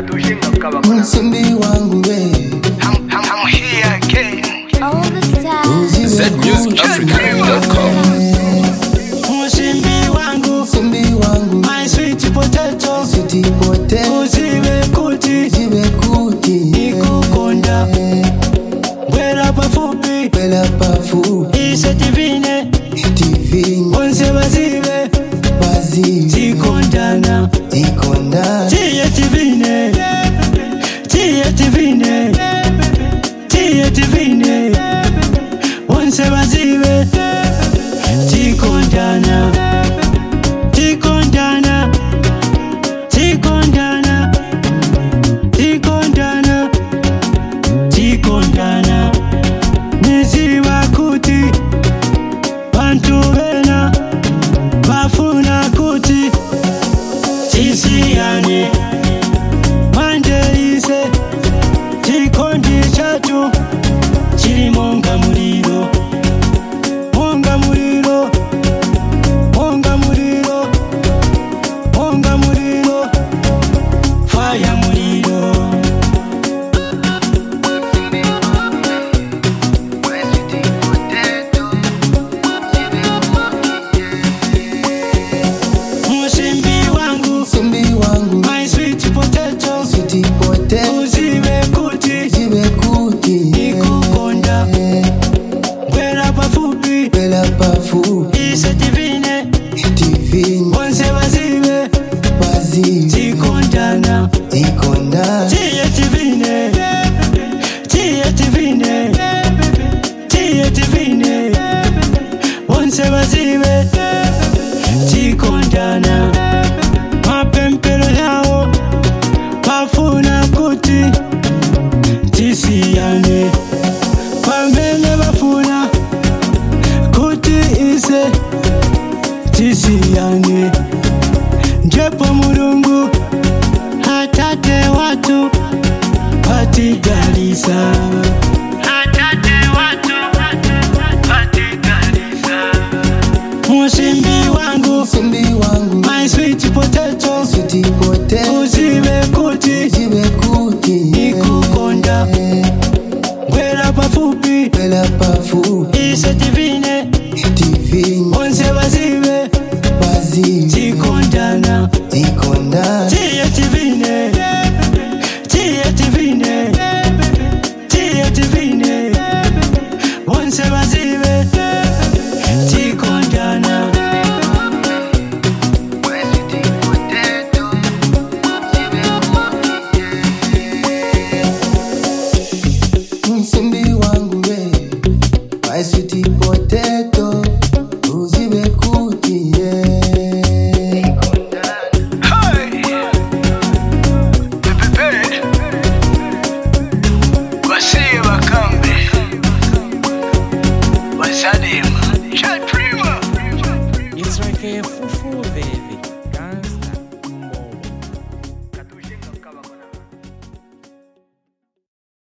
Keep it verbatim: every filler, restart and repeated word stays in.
Msumbi wangu we I'm, I'm, I'm here again. All the time. Zed Music Africa dot com. Msumbi wangu, Msumbi wangu, my sweet potato, sweet potato, uzibe kuti, uzibe kuti, nikukonda, wela pafupi, wela pafupi, ise divine, divine, onse bazibe, bazibe, tikondana, tikondana, tiye divine, tiye divine, tiye divine, onse bazibe, tikondana, tikondana, tikondana, tikondana, tikondana, niziba kuti, bantu bena, bafuna kuti, tisiyane, manje ise, tikondi chatu, chiri monga muliro, monga muliro, monga muliro, monga muliro, fire muliro. Msumbi wangu, Msumbi wangu, my sweet potato, sweet potato, uzibe kuti, uzibe kuti, nikukonda, wela pafupi, wela pafupi, ise divine, divine, onse bazibe, bazibe, tikondana, tikondana, tiye divine, tiye divine, tiye divine, onse bazibe, tikondana, mapempero yao, bafuna kuti, tisiyane, pamene bafuna, kuti ise, tisiyane, njepo mulungu, atate watu, patigalisa, atate watu, patigalisa, msumbi wangu, Msumbi wangu, my sweet potato, sweet potato, uzibe kuti, uzibe kuti, nikukonda, wela pafupi, wela pafupi, ise divine, divine, onse bazibe, bazibe, tikondana, tikondana, tiye divine, tiye divine, tiye divine, onse bazibe, tikondana. Msumbi wangu we, my sweet potato, uzibe kuti, yeah. Hey! Pepe, Wasiye bakambe, Wasadima, Chat Prima. It's like a